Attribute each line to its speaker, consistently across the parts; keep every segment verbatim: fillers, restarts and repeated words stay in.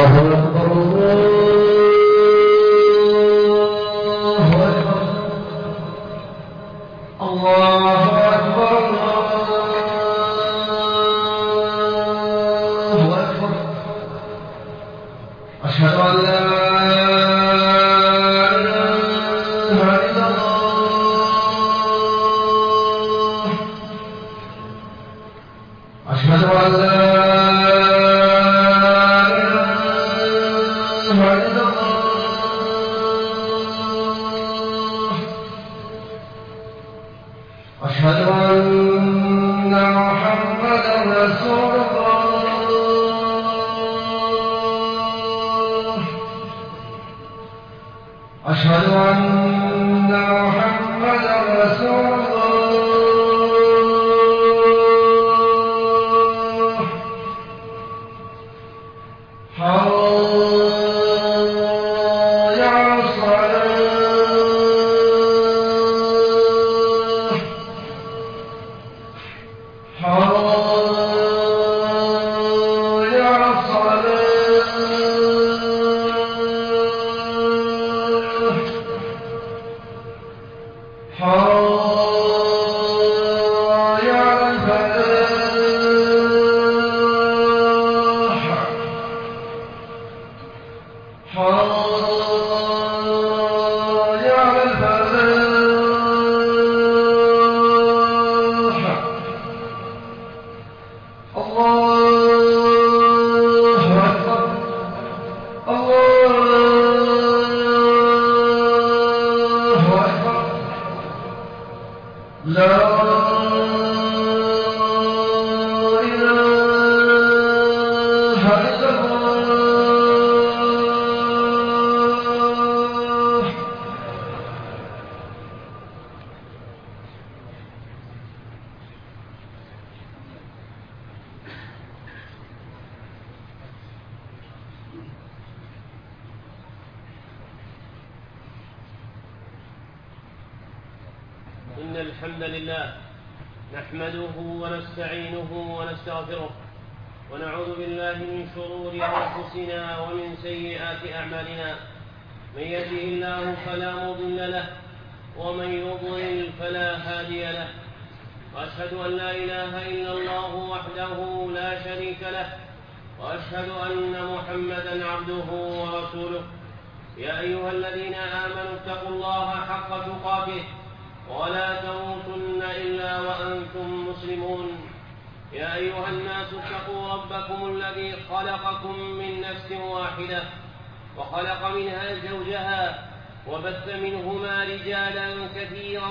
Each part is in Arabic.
Speaker 1: إن الحمد لله نحمده ونستعينه ونستغفره ونعوذ بالله من شرور أنفسنا ومن سيئات أعمالنا. من يهده الله فلا مضل له ومن يضلل فلا هادي له، وأشهد أن لا إله إلا الله وحده لا شريك له، وأشهد أن محمدا عبده ورسوله. يا أيها الذين آمنوا اتقوا الله حق تقاته ولا تموتن إلا وأنتم مسلمون. يا أيها الناس اتقوا ربكم الذي خلقكم من نفس واحدة وخلق منها زوجها وبث منهما رجالا كثيرا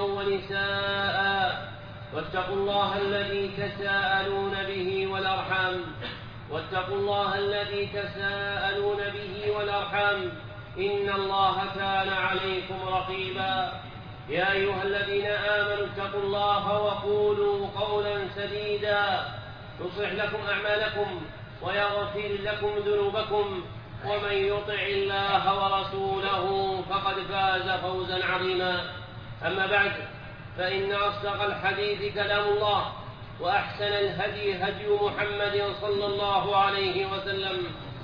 Speaker 1: ونساء، واتقوا الله الذي تساءلون به والأرحام واتقوا الله الذي تساءلون به والأرحام إن الله كان عليكم رقيبا. يا أيها الذين آمنوا اتقوا الله وقولوا قولا سديدا يصلح لكم أعمالكم ويغفر لكم ذنوبكم، ومن يطع الله ورسوله فقد فاز فوزا عظيما. أما بعد، فإن أصدق الحديث كلام الله، وأحسن الهدي هدي محمد صلى الله عليه وسلم،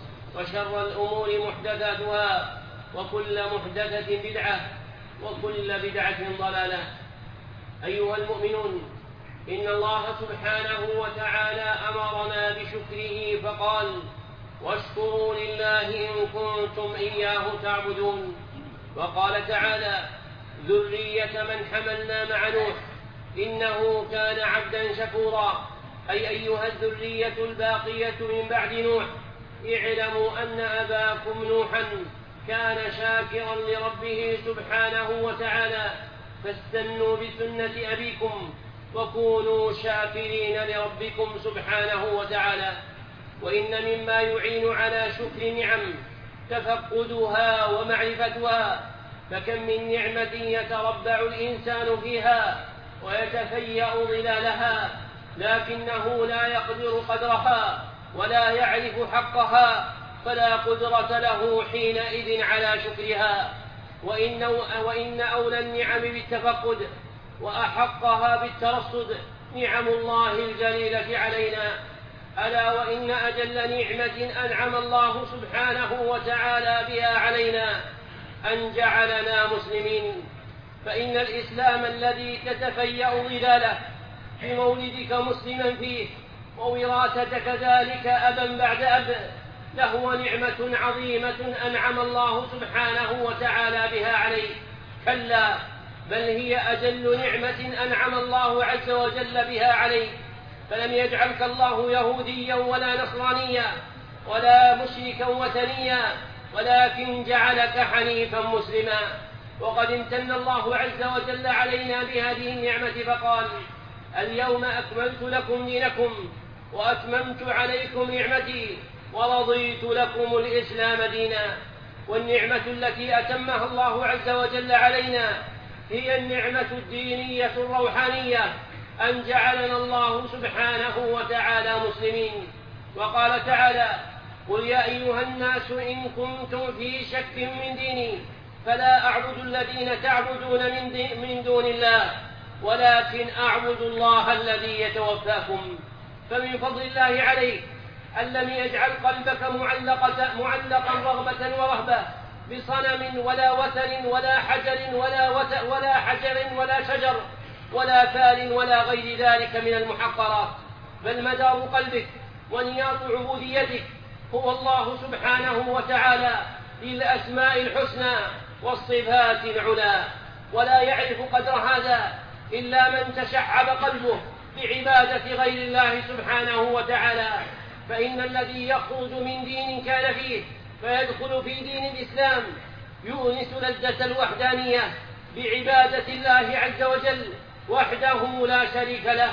Speaker 1: وشر الأمور محدثاتها، وكل محدثة بدعة، وكل بدعة ضلالة. أيها المؤمنون، إن الله سبحانه وتعالى أمرنا بشكره فقال: واشكروا لله إن كنتم إياه تعبدون. وقال تعالى: ذرية من حملنا مع نوح إنه كان عبدا شكورا، أي أيها الذرية الباقية من بعد نوح، اعلموا أن أباكم نوحا كان شاكرا لربه سبحانه وتعالى، فاستنوا بسنة أبيكم وكونوا شاكرين لربكم سبحانه وتعالى. وإن مما يعين على شكر النعم تفقدها ومعرفتها، فكم من نعمة يتربع الإنسان فيها ويتفيأ ظلالها، لكنه لا يقدر قدرها ولا يعرف حقها، فلا قدرة له حينئذ على شكرها. وإن, وإن أولى النعم بالتفقد وأحقها بالترصد نعم الله الجليلة علينا، ألا وإن أجل نعمة أنعم الله سبحانه وتعالى بها علينا أن جعلنا مسلمين، فإن الإسلام الذي تتفيأ ظلاله بمولدك مسلما فيه ووراثتك ذلك أبا بعد أب لهو نعمة عظيمة أنعم الله سبحانه وتعالى بها عليك. كلا، بل هي أجل نعمة أنعم الله عز وجل بها عليك، فلم يجعلك الله يهوديا ولا نصرانيا ولا مشركا وثنيا، ولكن جعلك حنيفا مسلما. وقد امتن الله عز وجل علينا بهذه النعمة فقال: اليوم أكملت لكم دينكم وأتممت عليكم نعمتي ورضيت لكم الإسلام دينا. والنعمة التي أتمها الله عز وجل علينا هي النعمة الدينية الروحانية، أن جعلنا الله سبحانه وتعالى مسلمين. وقال تعالى: قل يا أيها الناس إن كنتم في شك من ديني فلا أعبد الذين تعبدون من دون الله ولكن أعبد الله الذي يتوفاكم. فمن فضل الله عليك أن لم يجعل قلبك معلقة معلقا رغبة ورهبة بصنم ولا وثن ولا حجر ولا, ولا حجر ولا شجر ولا فال ولا غير ذلك من المحقرات، بل مدار قلبك ونياط عبوديتك هو الله سبحانه وتعالى للأسماء الحسنى والصفات العلى. ولا يعرف قدر هذا إلا من تشعب قلبه بعبادة غير الله سبحانه وتعالى. فإن الذي يخرج من دين كان فيه فيدخل في دين الإسلام يؤنس لذة الوحدانية بعبادة الله عز وجل وحده لا شريك له.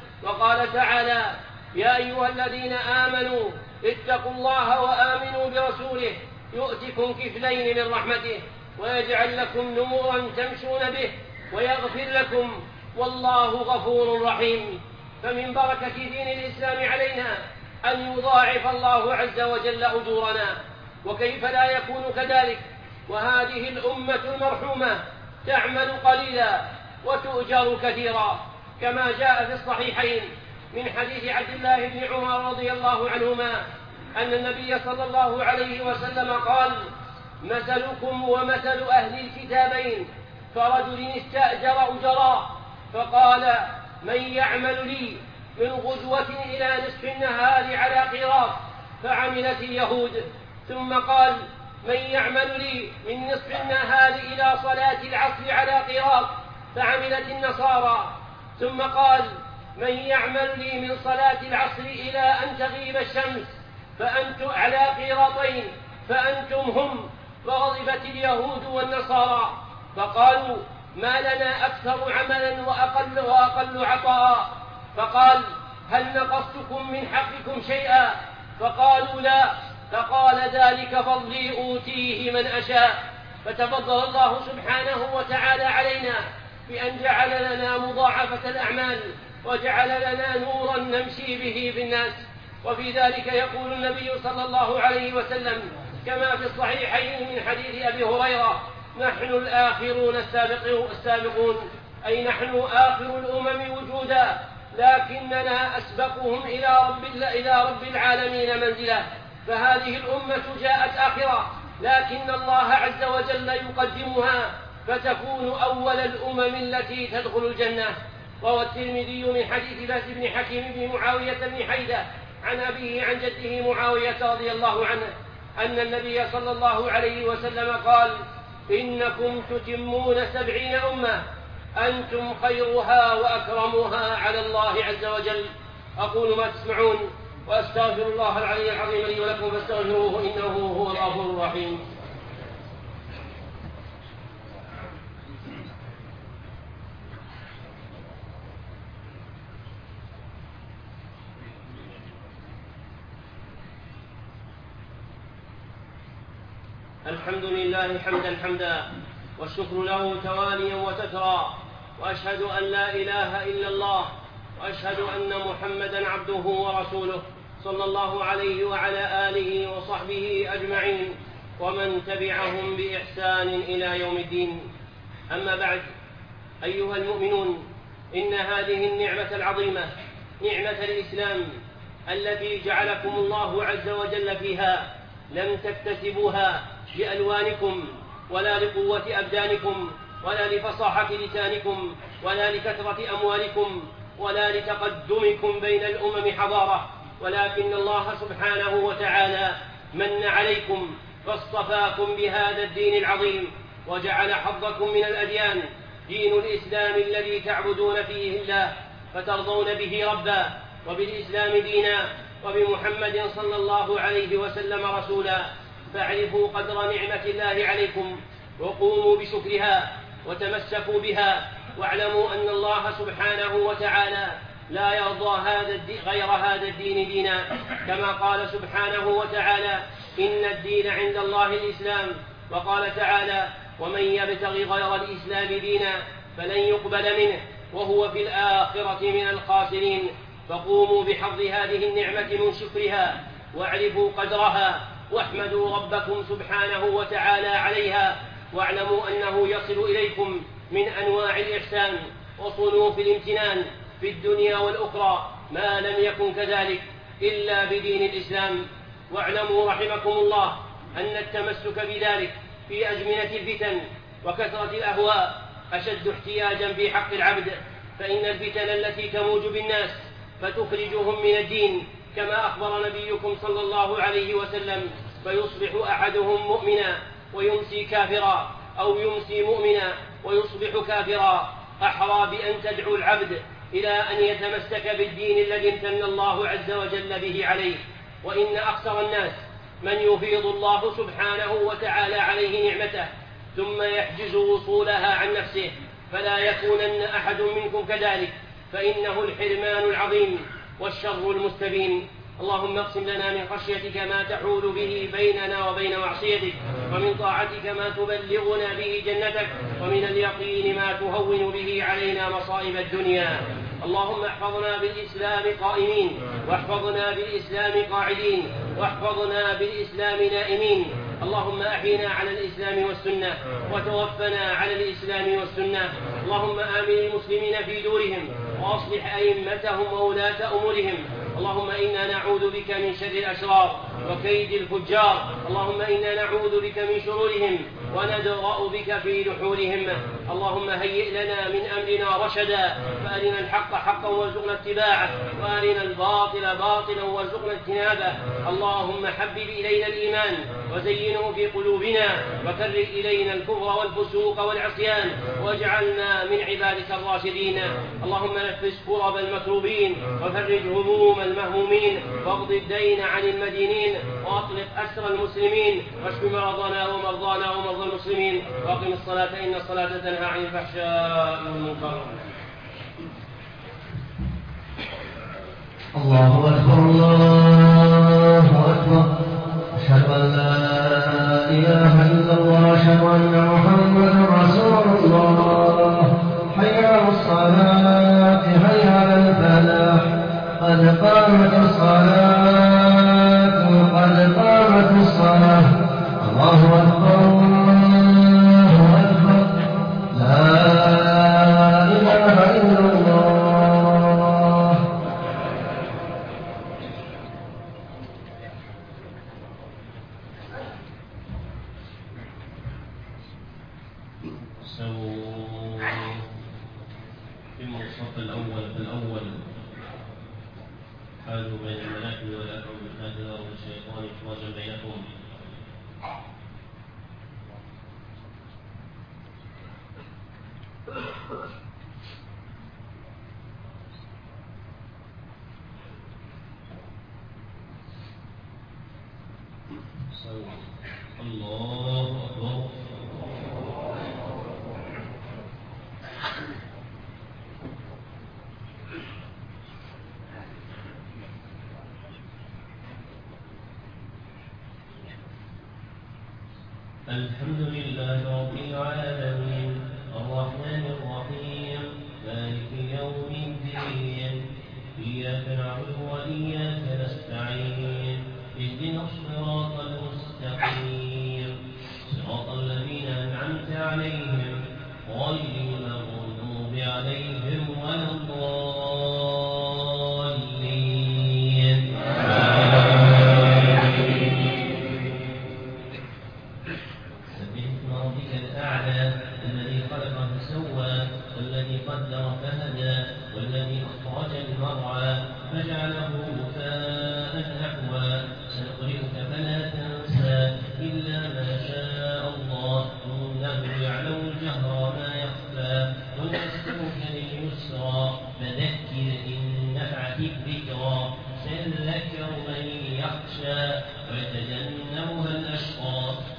Speaker 1: وقال تعالى: يا أيها الذين آمنوا اتقوا الله وآمنوا برسوله يؤتكم كفلين من رحمته ويجعل لكم نورا تمشون به ويغفر لكم والله غفور رحيم. فمن بركة دين الإسلام علينا أن يضاعف الله عز وجل أجورنا، وكيف لا يكون كذلك وهذه الأمة المرحومة تعمل قليلا وتؤجر كثيرا، كما جاء في الصحيحين من حديث عبد الله بن عمر رضي الله عنهما أن النبي صلى الله عليه وسلم قال: مثلكم ومثل أهل الكتابين كرجل استأجر أجراء فقال: من يعمل لي من غدوة إلى نصف النهار على قراط فعملت اليهود، ثم قال: من يعمل لي من نصف النهار إلى صلاة العصر على قراط فعملت النصارى، ثم قال: من يعمل لي من صلاة العصر إلى أن تغيب الشمس فأنتم على قراطين فأنتم هم. فغضبت اليهود والنصارى فقالوا: ما لنا أكثر عملا وأقل, وأقل عطاء. فقال: هل نقصتكم من حقكم شيئا؟ فقالوا: لا. فقال: ذلك فضلي أوتيه من أشاء. فتفضل الله سبحانه وتعالى علينا بأن جعل لنا مضاعفة الأعمال وجعل لنا نورا نمشي به في الناس. وفي ذلك يقول النبي صلى الله عليه وسلم كما في الصحيحين من حديث أبي هريرة: نحن الآخرون السابقون، أي نحن آخر الأمم وجودا، لكننا أسبقهم إلى رب, إلى رب العالمين منزلة. فهذه الأمة جاءت آخرة لكن الله عز وجل يقدمها فتكون أول الأمم التي تدخل الجنة. روى الترمذي من حديث باس بن حكيم بن معاوية بن حيدة عن أبيه عن جده معاوية رضي الله عنه أن النبي صلى الله عليه وسلم قال: إنكم تتمون سبعين أمة أنتم خيرها وأكرمها على الله عز وجل. أقول ما تسمعون وأستغفر الله العلي العظيم لي ولكم فاستغفروه إنه هو الغفور الرحيم. الحمد لله حمدا حمدا والشكر له تواليا وتترى، وأشهد أن لا إله إلا الله وأشهد أن محمدا عبده ورسوله صلى الله عليه وعلى آله وصحبه أجمعين ومن تبعهم بإحسان إلى يوم الدين. أما بعد، أيها المؤمنون، إن هذه النعمة العظيمة نعمة الإسلام التي جعلكم الله عز وجل فيها لم تكتسبوها بألوانكم ولا لقوة أبدانكم ولا لفصاحة لسانكم ولا لكثرة أموالكم ولا لتقدمكم بين الأمم حضارة، ولكن الله سبحانه وتعالى من عليكم فاصطفاكم بهذا الدين العظيم وجعل حظكم من الأديان دين الإسلام الذي تعبدون فيه الله فترضون به ربا وبالإسلام دينا وبمحمد صلى الله عليه وسلم رسولا. فاعرفوا قدر نعمة الله عليكم وقوموا بشكرها وتمسكوا بها، واعلموا أن الله سبحانه وتعالى لا يرضى هذا غير هذا الدين دينا، كما قال سبحانه وتعالى إن الدين عند الله الإسلام، وقال تعالى ومن يبتغي غير الإسلام دينا فلن يقبل منه وهو في الآخرة من الخاسرين. فقوموا بحظ هذه النعمة من شكرها واعرفوا قدرها واحمدوا ربكم سبحانه وتعالى عليها، واعلموا أنه يصل إليكم من أنواع الإحسان وصنوف الامتنان في الدنيا والأخرى ما لم يكن كذلك إلا بدين الإسلام. واعلموا رحمكم الله أن التمسك بذلك في أزمنة الفتن وكثرة الأهواء أشد احتياجا في حق العبد، فإن الفتن التي تموج بالناس فتخرجهم من الدين كما أخبر نبيكم صلى الله عليه وسلم، فيصبح أحدهم مؤمنا ويمسي كافرا أو يمسي مؤمنا ويصبح كافرا. أحرى بأن تدعو العبد إلى أن يتمسك بالدين الذي امتن الله عز وجل به عليه. وإن أكثر الناس من يفيض الله سبحانه وتعالى عليه نعمته ثم يحجز وصولها عن نفسه، فلا يكونن أحد منكم كذلك، فإنه الحرمان العظيم والشر المستبين. اللهم اقسم لنا من خشيتك ما تحول به بيننا وبين معصيتك، ومن طاعتك ما تبلغنا به جنتك، ومن اليقين ما تهون به علينا مصائب الدنيا. اللهم احفظنا بالإسلام قائمين، واحفظنا بالإسلام قاعدين، واحفظنا بالإسلام نائمين. اللهم أحينا على الإسلام والسنة وتوفنا على الإسلام والسنة. اللهم آمن المسلمين في دورهم وأصلح أئمتهم وولاة أمورهم. اللهم إنا نعوذ بك من شر الأشرار وكيد الفجار. اللهم إنا نعوذ بك من شرورهم وندرأ بك في نحورهم. اللهم هيئ لنا من أمرنا رشدا، فأرنا الحق حقا وارزقنا اتباعه، وأرنا الباطل باطلا وارزقنا اجتنابه. اللهم حبب إلينا الإيمان وزينه في قلوبنا، وكره إلينا الكفر والفسوق والعصيان، واجعلنا من عبادك الراشدين. اللهم نفس كرب المكروبين وفرج هموم المهمومين، واقض الدين عن المدينين، وأطلق أسر المسلمين، واشف مرضنا ومرضانا ومرضى المسلمين، واقم الصلاة إن الصلاة تنهى عن الفحشاء والمنكر.
Speaker 2: الله أكبر الله أكبر، أشهد أن لا إله إلا الله، أشهد أن محمدا رسول الله. حي على الصلاة حي على الفلاح، قد قامت الصلاة قد قامت الصلاة. الله أكبر الله أكبر، لا إله إلا الله.
Speaker 3: ثم الصف الأول فالأول حالوا بين المناكب والأكرم بالحاجة والشيطان إخراجا بينكم. الله أكبر. الحمد لله رب العالمين الرحمن الرحيم مالك يوم الدين إياك نعبد وإياك نستعين اهدنا الصراط المستقيم صراط الذين أنعمت عليهم غير المغضوب عليهم ولا الضالين.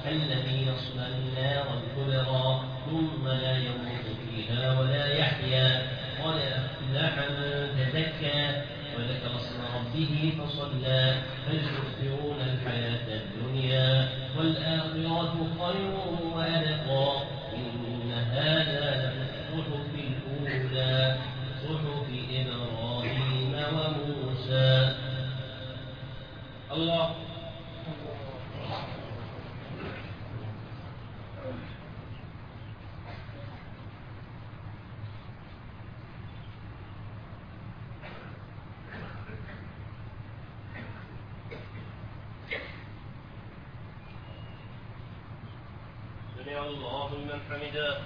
Speaker 3: الذي يصلى النار الكبرى ثم لا يموت فيها ولا يحيا. قد أفلح من تزكى وذكر اسم ربه فصلى بل تؤثرون الحياة الدنيا والآخرة خير وأبقى إن هذا لفي الصحف الأولى صحف إبراهيم وموسى.
Speaker 1: الله سمع الله لمن حمده.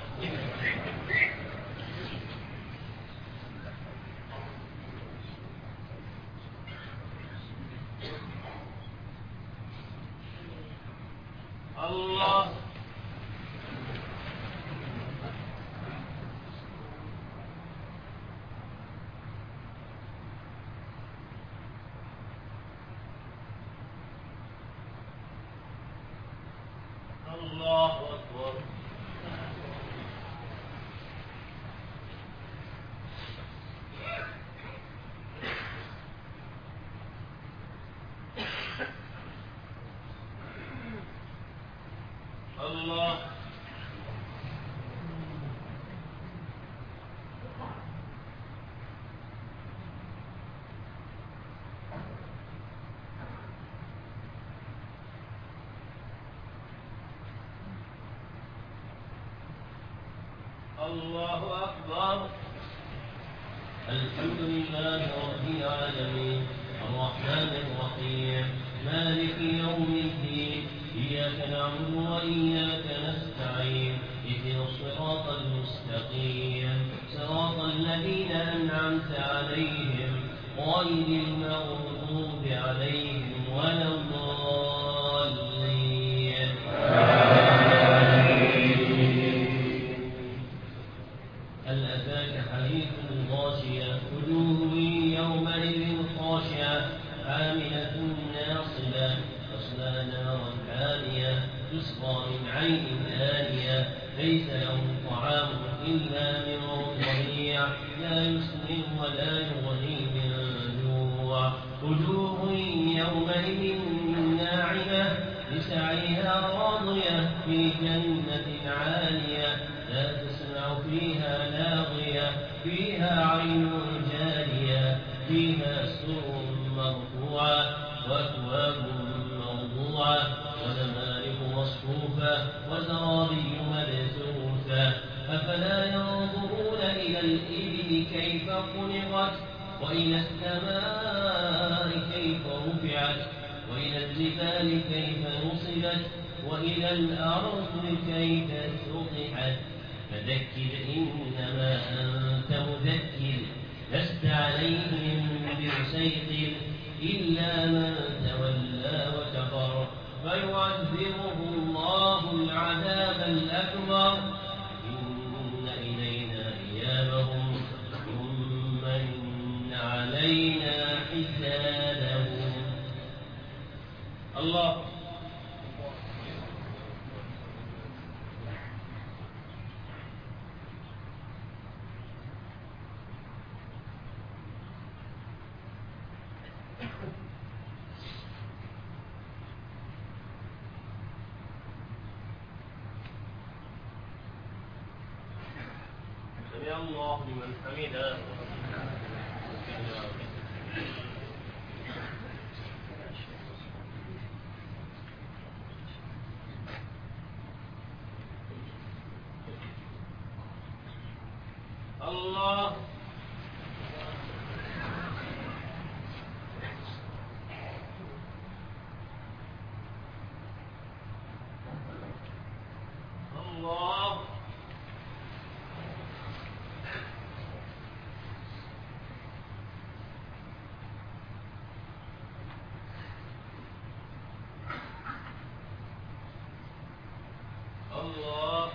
Speaker 1: الله الله أكبر. الله الله أكبر.
Speaker 3: الحمد لله رب العالمين الرحمن الرحيم مالك يوم الدين إياك نعبد وإياك نستعين اهدنا الصراط المستقيم صراط الذين أنعمت عليهم غير المغضوب عليهم ولا الضالين. هل أتاك حديث الغاشية وجوه يومئذ خاشعة عاملة ناصبة تصلى نارا حامية تسقى من عين آنية ليس لهم طعام إلا من ضريع لا يسمن ولا يغني من جوع. وجوه يومئذ ناعمة لسعيها راضية في جنة عالية لا تسمع فيها لاغية فيها عين جارية فيها سرر مرفوعة وأكواب موضوعة ونمارق مصفوفة وزرابي مبثوثة. أفلا ينظرون إلى الإبل كيف خلقت وإلى السماء كيف رفعت وإلى الجبال كيف نصبت وإلى الأرض كيف سطحت. فذكر إنما أنت مذكر لست عليهم بمسيطر إلا من تولى وكفر فيعذبه الله العذاب الأكبر إن إلينا إيابهم ثم إن علينا حسابهم.
Speaker 1: الله سمع الله لمن حمده. الله الله الله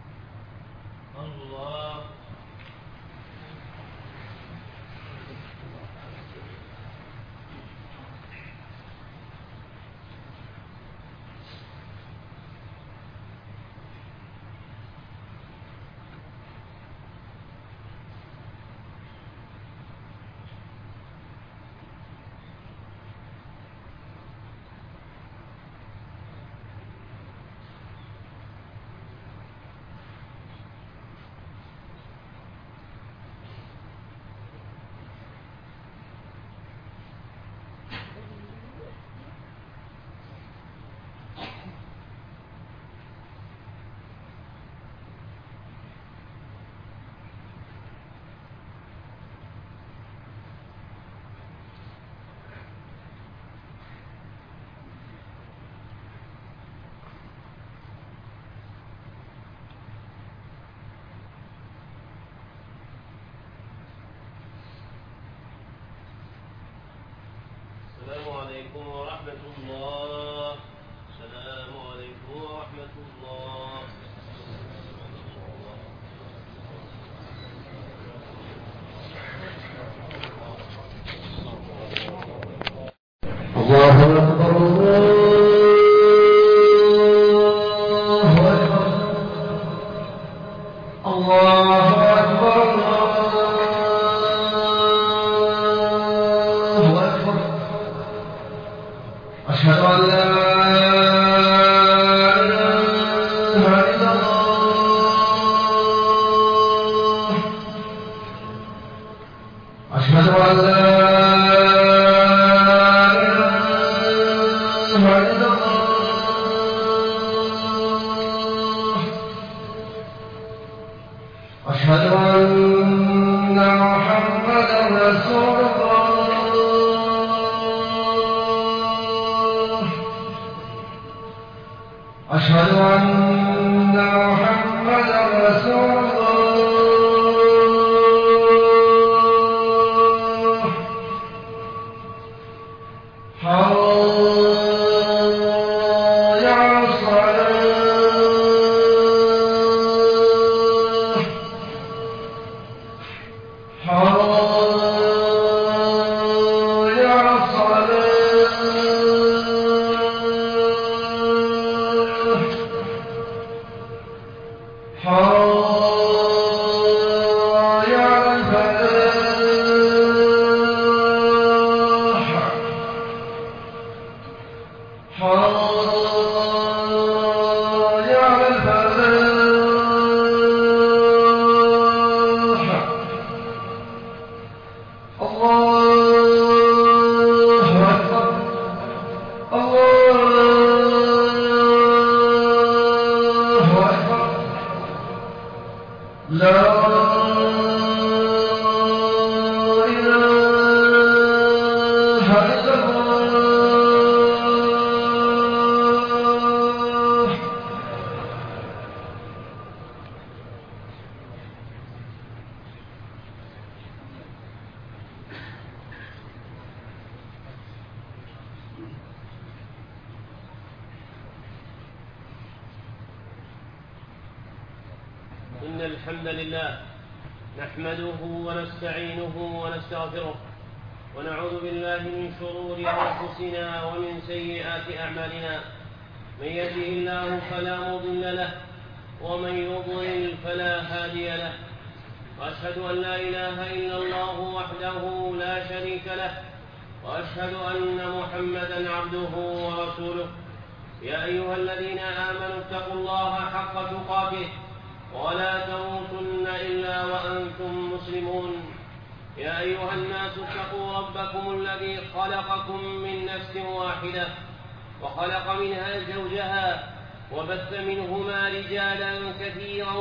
Speaker 1: الله
Speaker 3: عليكم ورحمة الله. السلام عليكم ورحمة الله.
Speaker 2: الله أكبر الله أكبر الله أكبر أشهد أن لا إله إلا الله أشهد أن لا أشهد أن محمدا رسول الله أشهد أن محمدا رسول الله حي على الصلاة حي على الصلاة حي على الفلاح حي على الفلاح الله أكبر الله أكبر لا إله إلا الله.
Speaker 1: إن الحمد لله نحمده ونستعينه ونستغفره ونعوذ بالله من شرور أنفسنا ومن سيئات أعمالنا. من يهده الله فلا مضل له ومن يضلل فلا هادي له. وأشهد أن لا إله إلا الله وحده لا شريك له وأشهد أن محمدا عبده ورسوله. يا أيها الذين آمنوا اتقوا الله حق تقاته ولا تموتن إلا وأنتم مسلمون. يا أيها الناس اتقوا ربكم الذي خلقكم من نفس واحدة وخلق منها زوجها وبث منهما رجالا كثيرا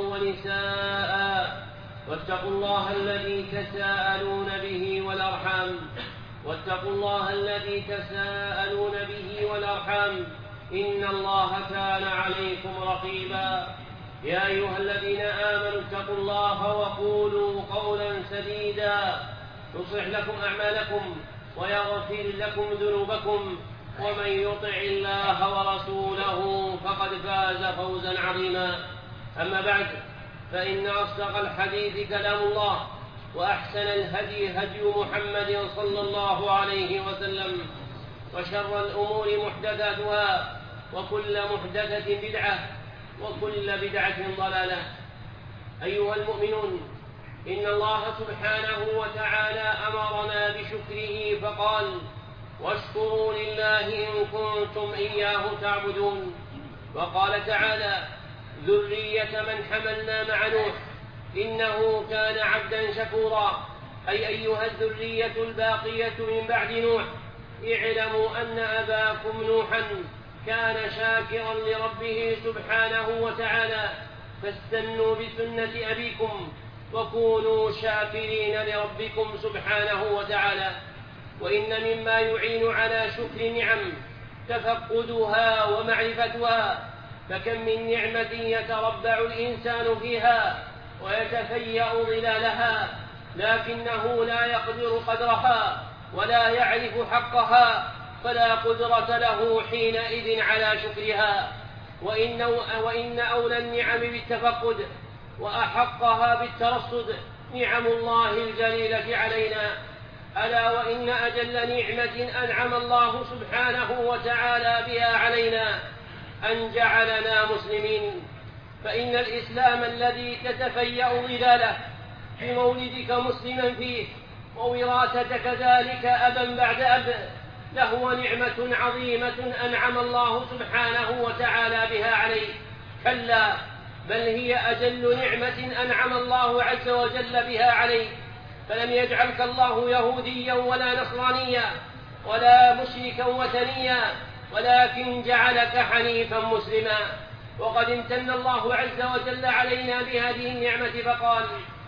Speaker 1: ونساء واتقوا الله الذي تساءلون به والأرحام واتقوا الله الذي تساءلون به والأرحام إن الله كان عليكم رقيبا. يا أيها الذين آمنوا اتقوا الله وقولوا قولا سديدا يصلح لكم أعمالكم ويغفر لكم ذنوبكم ومن يطع الله ورسوله فقد فاز فوزا عظيما. أما بعد فإن أصدق الحديث كلام الله وأحسن الهدي هدي محمد صلى الله عليه وسلم وشر الأمور محدثاتها وكل محدثة بدعة وكل بدعة ضلالة. أيها المؤمنون إن الله سبحانه وتعالى أمرنا بشكره فقال واشكروا لله إن كنتم إياه تعبدون. وقال تعالى ذرية من حملنا مع نوح إنه كان عبدا شكورا. أي أيها الذرية الباقية من بعد نوح اعلموا أن أباكم نوحا كان شاكرا لربه سبحانه وتعالى فاستنوا بسنة أبيكم وكونوا شاكرين لربكم سبحانه وتعالى. وإن مما يعين على شكر النعم تفقدها ومعرفتها، فكم من نعمة يتربع الإنسان فيها ويتفيأ ظلالها لكنه لا يقدر قدرها ولا يعرف حقها فلا قدرة له حينئذ على شكرها. وإن, وإن أولى النعم بالتفقد وأحقها بالترصد نعم الله الجليلة علينا. ألا وإن أجل نعمة أنعم الله سبحانه وتعالى بها علينا أن جعلنا مسلمين. فإن الإسلام الذي تتفيأ ظلاله بمولدك مسلما فيه ووراثتك ذلك أبا بعد أب لهو نعمة عظيمة أنعم الله سبحانه وتعالى بها عليك. كلا، بل هي أجل نعمة أنعم الله عز وجل بها عليك. فلم يجعلك الله يهوديا ولا نصرانيا ولا مشركا وثنيا، ولكن جعلك حنيفا مسلما. وقد امتن الله عز وجل علينا بهذه النعمة فقال: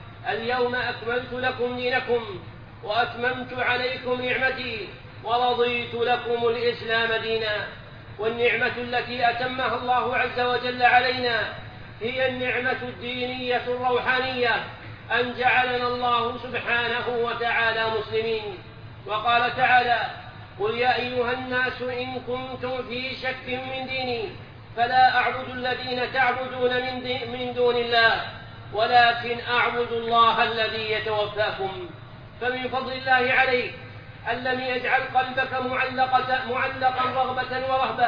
Speaker 1: اليوم أكملت لكم دينكم وأتممت عليكم نعمتي ورضيت لكم الإسلام دينا. والنعمة التي أتمها الله عز وجل علينا هي النعمة الدينية الروحانية، أن جعلنا الله سبحانه وتعالى مسلمين. وقال تعالى: قل يا أيها الناس إن كنتم في شك من ديني فلا أعبد الذين تعبدون من دون الله ولكن أعبد الله الذي يتوفاكم. فمن فضل الله عليك أن لم يجعل قلبك معلقة معلقا رغبة ورهبة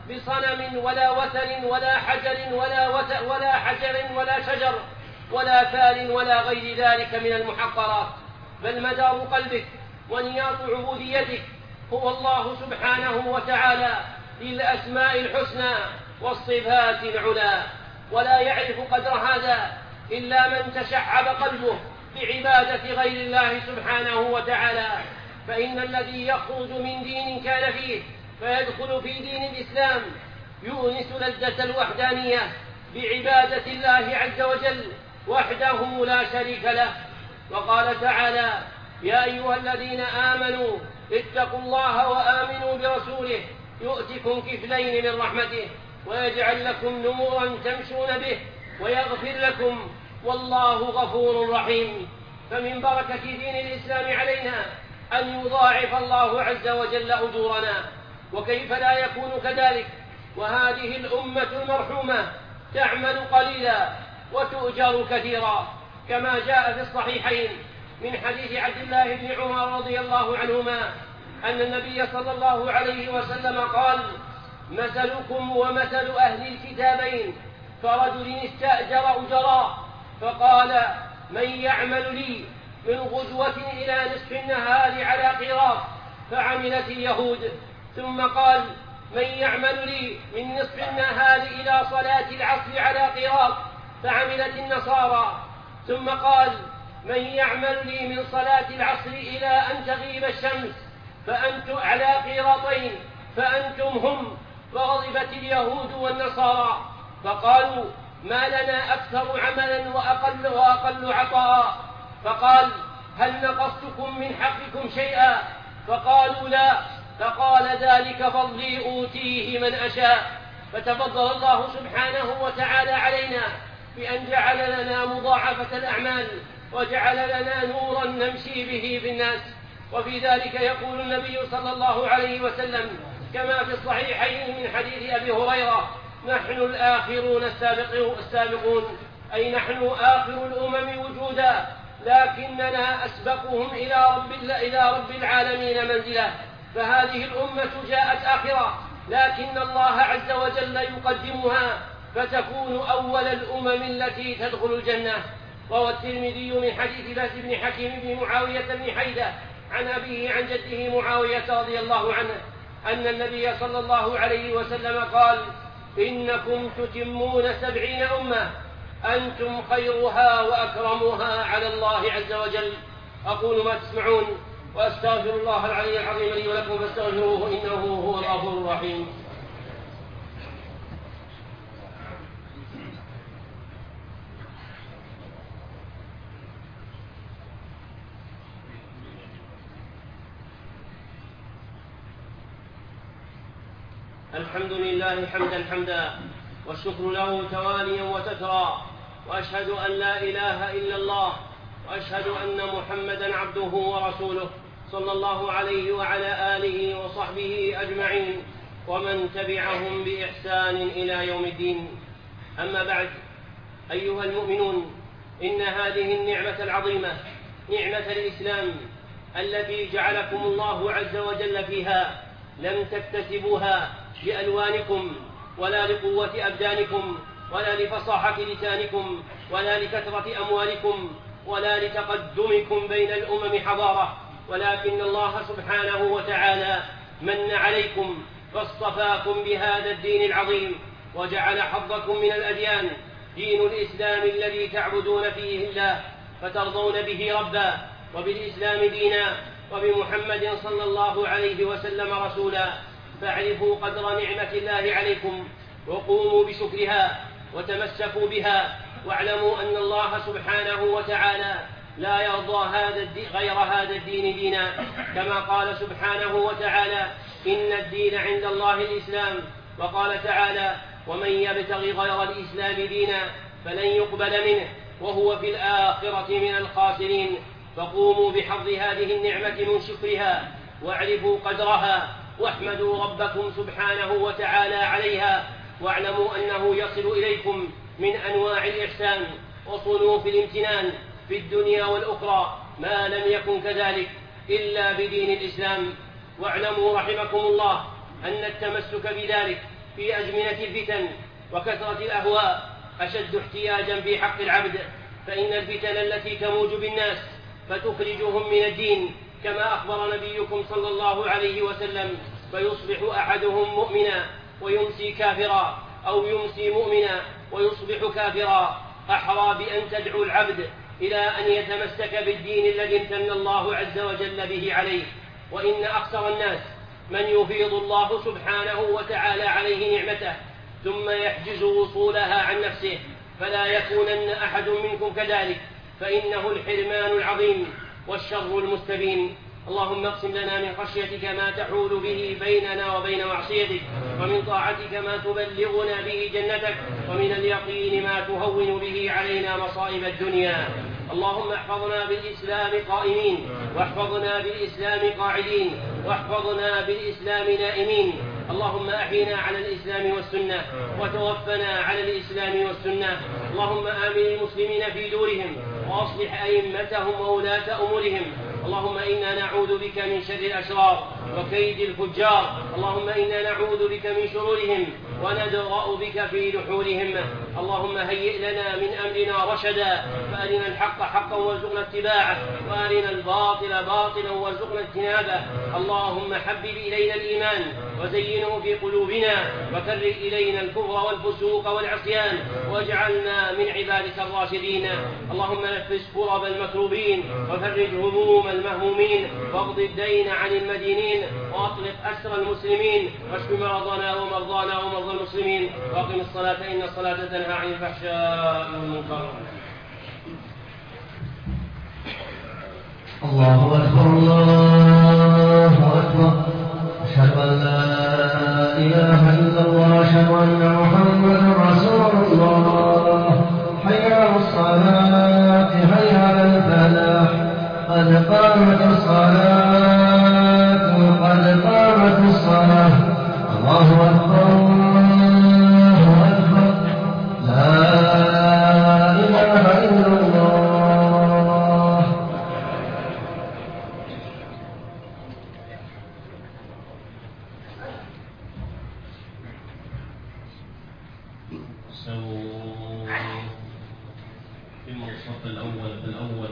Speaker 1: بصنم ولا وثن ولا حجر ولا, وت ولا حجر ولا شجر ولا فال ولا غير ذلك من المحقرات، بل مدار قلبك ونياط عبوديتك هو الله سبحانه وتعالى للأسماء الحسنى والصفات العلى. ولا يعرف قدر هذا إلا من تشعب قلبه بعبادة غير الله سبحانه وتعالى. فإن الذي يخرج من دين كان فيه فيدخل في دين الإسلام يؤنس لذة الوحدانية بعبادة الله عز وجل وحده لا شريك له. وقال تعالى: يا أيها الذين آمنوا اتقوا الله وآمنوا برسوله يؤتكم كفلين من رحمته ويجعل لكم نورا تمشون به ويغفر لكم والله غفور رحيم. فمن بركة دين الإسلام علينا أن يضاعف الله عز وجل أجورنا، وكيف لا يكون كذلك وهذه الأمة المرحومة تعمل قليلا وتؤجر كثيرا، كما جاء في الصحيحين من حديث عبد الله بن عمر رضي الله عنهما أن النبي صلى الله عليه وسلم قال: مثلكم ومثل أهل الكتابين كرجل استأجر أجراء فقال: من يعمل لي من غدوة إلى نصف النهار على قراط فعملت اليهود، ثم قال: من يعمل لي من نصف النهار إلى صلاة العصر على قراط فعملت النصارى، ثم قال: من يعمل لي من صلاة العصر إلى أن تغيب الشمس فأنتم على قراطين فأنتم هم، فغضبت اليهود والنصارى فقالوا: ما لنا أكثر عملا وأقل, وأقل عطاء. فقال: هل نقصتكم من حقكم شيئا؟ فقالوا: لا. فقال: ذلك فضلي أوتيه من أشاء. فتفضل الله سبحانه وتعالى علينا بأن جعل لنا مضاعفة الأعمال وجعل لنا نورا نمشي به في الناس. وفي ذلك يقول النبي صلى الله عليه وسلم كما في الصحيحين من حديث أبي هريرة: نحن الآخرون السابقون، أي نحن آخر الأمم وجودا، لكننا أسبقهم إلى رب, إلى رب العالمين منزلة. فهذه الأمة جاءت آخرة، لكن الله عز وجل يقدمها فتكون أول الأمم التي تدخل الجنة. روى الترمذي من حديث باس بن حكيم بن معاوية بن حيدة عن أبيه عن جده معاوية رضي الله عنه أن النبي صلى الله عليه وسلم قال: إنكم تتمون سبعين أمة أنتم خيرها وأكرمها على الله عز وجل. أقول ما تسمعون وأستغفر الله العلي العظيم لي ولكم فاستغفروه إنه هو الغفور الرحيم. الحمد لله حمدا حمدا والشكر له تواليا وتترى، وأشهد أن لا إله إلا الله وأشهد أن محمدا عبده ورسوله صلى الله عليه وعلى آله وصحبه أجمعين ومن تبعهم بإحسان إلى يوم الدين. أما بعد، أيها المؤمنون، إن هذه النعمة العظيمة نعمة الإسلام التي جعلكم الله عز وجل فيها لم تكتسبوها بألوانكم ولا لقوة أبدانكم ولا لفصاحة لسانكم ولا لكثرة أموالكم ولا لتقدمكم بين الأمم حضارة، ولكن الله سبحانه وتعالى من عليكم فاصطفاكم بهذا الدين العظيم وجعل حظكم من الأديان دين الإسلام الذي تعبدون فيه الله فترضون به ربا وبالإسلام دينا وبمحمد صلى الله عليه وسلم رسولا. فاعرفوا قدر نعمة الله عليكم وقوموا بشكرها وتمسكوا بها، واعلموا أن الله سبحانه وتعالى لا يرضى هذا الدين غير هذا الدين دينا، كما قال سبحانه وتعالى: إن الدين عند الله الإسلام. وقال تعالى: ومن يبتغ غير الإسلام دينا فلن يقبل منه وهو في الآخرة من الخاسرين. فقوموا بحظ هذه النعمة من شكرها واعرفوا قدرها واحمدوا ربكم سبحانه وتعالى عليها، واعلموا أنه يصل إليكم من أنواع الإحسان وصنوف الامتنان في الدنيا والأخرى ما لم يكن كذلك إلا بدين الإسلام. واعلموا رحمكم الله أن التمسك بذلك في أزمنة الفتن وكثرة الأهواء أشد احتياجا في حق العبد، فإن الفتن التي تموج بالناس فتخرجهم من الدين كما أخبر نبيكم صلى الله عليه وسلم: فيصبح أحدهم مؤمنا ويمسي كافرا، أو يمسي مؤمنا ويصبح كافرا. أحرى بأن تدعو العبد إلى أن يتمسك بالدين الذي امتن الله عز وجل به عليه. وإن أكثر الناس من يفيض الله سبحانه وتعالى عليه نعمته ثم يحجز وصولها عن نفسه، فلا يكونن أحد منكم كذلك، فإنه الحرمان العظيم والشر المستبين. اللهم اقسم لنا من خشيتك ما تحول به بيننا وبين معصيتك، ومن طاعتك ما تبلغنا به جنتك، ومن اليقين ما تهون به علينا مصائب الدنيا. اللهم احفظنا بالإسلام قائمين، واحفظنا بالإسلام قاعدين، واحفظنا بالإسلام نائمين. اللهم أحينا على الإسلام والسنة، وتوفنا على الإسلام والسنة. اللهم آمن المسلمين في دورهم، وأصلح أئمتهم وولاة أمورهم. اللهم إنا نعوذ بك من شر الأشرار وكيد الفجار. اللهم إنا نعوذ بك من شرورهم وندرأ بك في نحورهم. اللهم هيئ لنا من أمرنا رشدا، فأرنا الحق حقا وارزقنا اتباعه، وأرنا الباطل باطلا وارزقنا اجتنابه. اللهم حبب إلينا الإيمان وزينه في قلوبنا، وكره إلينا الكفر والفسوق والعصيان، واجعلنا من عبادك الراشدين. اللهم نفس كرب المكروبين، وفرج هموم المهمومين، واقض الدين عن المدينين، وأطلق أسر المسلمين، واشف مرضنا ومرضانا ومرضى المسلمين. واقم الصلاة إن الصلاة تنهى عن الفحشاء والمنكر.
Speaker 2: الله أكبر الله أكبر، أشهد أن لا إله إلا الله، أشهد أن محمدا رسول الله. حي على الصلاة، حي على الفلاح، قد قامت الصلاة، قد قامت الصلاة. الله أكبر الله أكبر، لا إله إلا الله.
Speaker 3: الصف الأول فالأول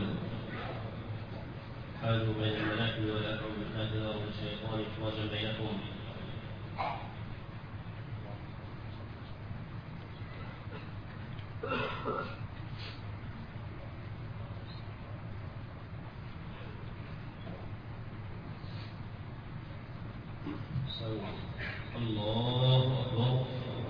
Speaker 3: حالوا بين المناكب والأكرم بالحاجة والشيطان إخراجا بينكم. الله أكبر.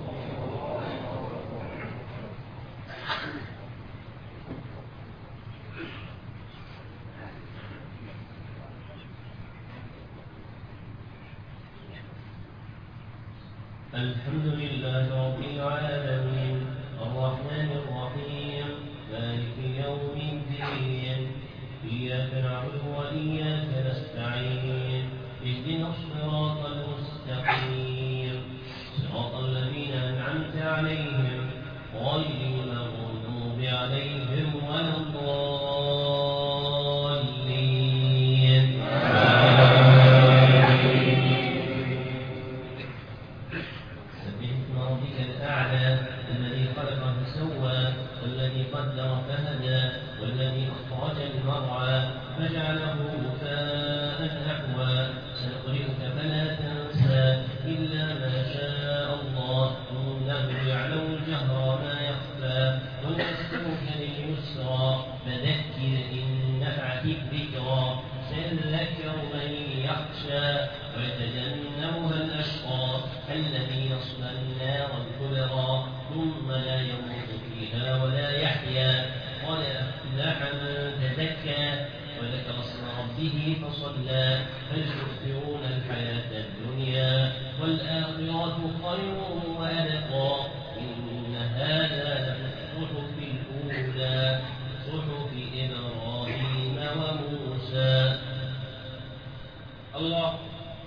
Speaker 3: الحمد لله رب العالمين الرحمن الرحيم مالك يوم الدين إياك نعبد وإياك نستعين يخشى ويتجنبها الأشقى الذي يصلى النار الكبرى ثم لا يموت فيها ولا يحيا. قد أفلح من تزكى وذكر اسم ربه فصلى بل تؤثرون الحياة الدنيا والآخرة خير وأبقى إن هذا لفي الصحف الأولى صحف إبراهيم وموسى.
Speaker 1: الله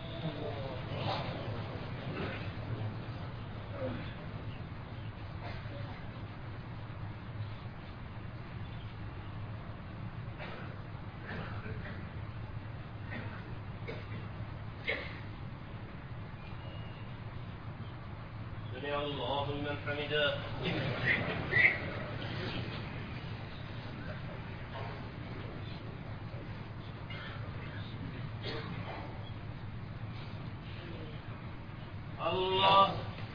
Speaker 1: سمع الله لمن حمده. الله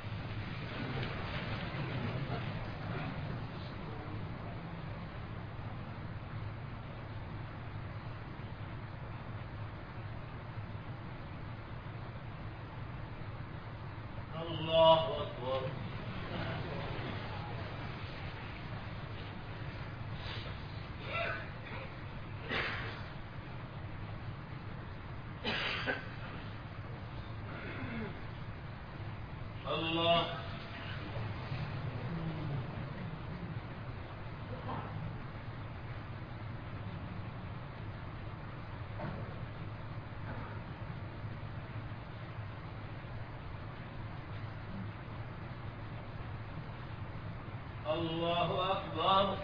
Speaker 1: الله أكبر. الله الله أكبر.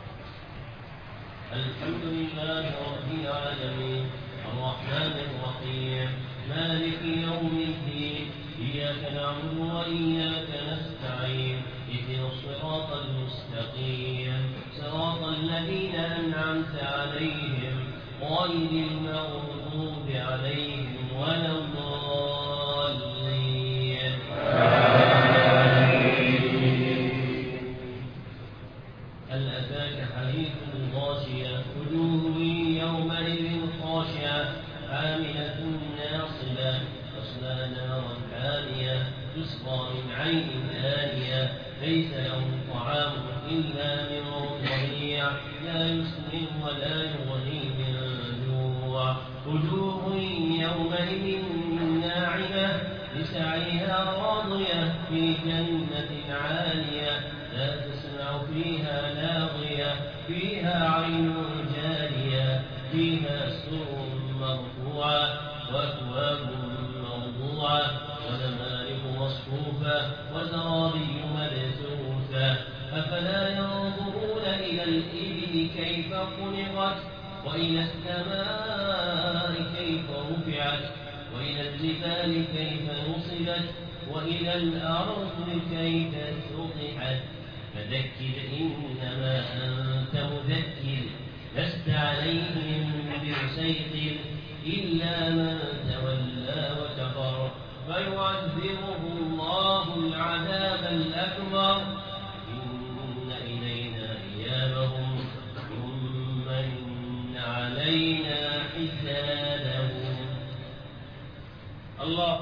Speaker 3: الحمد لله رب العالمين الرحمن الرحيم مالك يوم الدين إياك نعبد وإياك نستعين اهدنا الصراط المستقيم صراط الذين أنعمت عليهم غير المغضوب عليهم ولا الضالين. هل أتاك حديث الغاشية وجوه يومئذ خاشعة عاملة ناصبة تصلى نارا حامية تسقى من عين آنية ليس لهم طعام إلا من ضريع لا يسمن ولا يغني من جوع. وجوه يومئذ ناعمة لسعيها راضية في جنة عالية لا تسمع فيها لاغية فيها عين جارية فيها سرر مرفوعة وأكواب موضوعة ونمارق مصفوفة وزرابي مبثوثة. أفلا ينظرون إلى الإبل كيف خلقت وإلى السماء كيف رفعت وإلى الجبال كيف نصبت وإلى الأرض كيف سطحت. فذكر إنما أنت مذكر لست عليهم بمسيطر إلا من تولى وكفر فيعذبه الله العذاب الأكبر إن إلينا إيابهم ثم إن علينا حسابهم.
Speaker 1: الله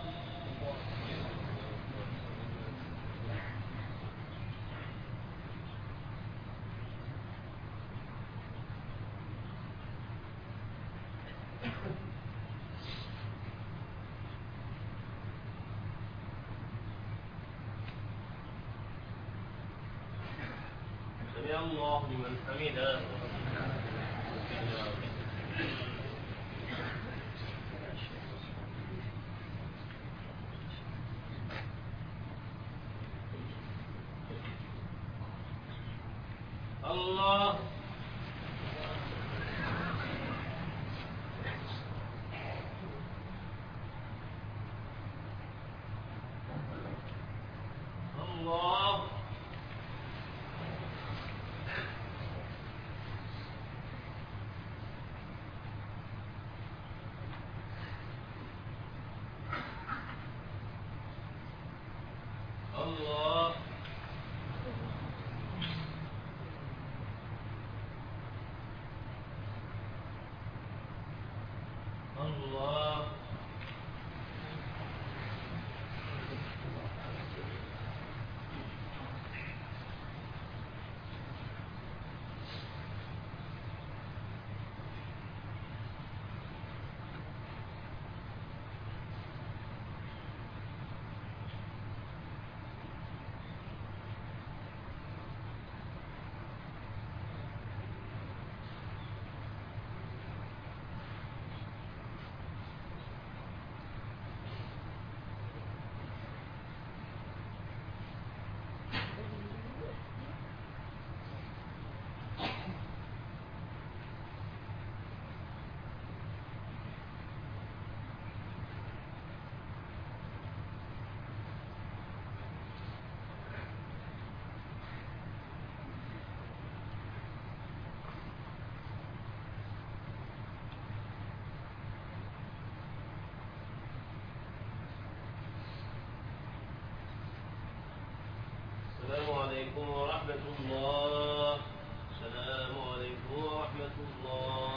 Speaker 1: سمع الله لمن حمده. الله الله السلام عليكم ورحمة الله. السلام عليكم ورحمة الله.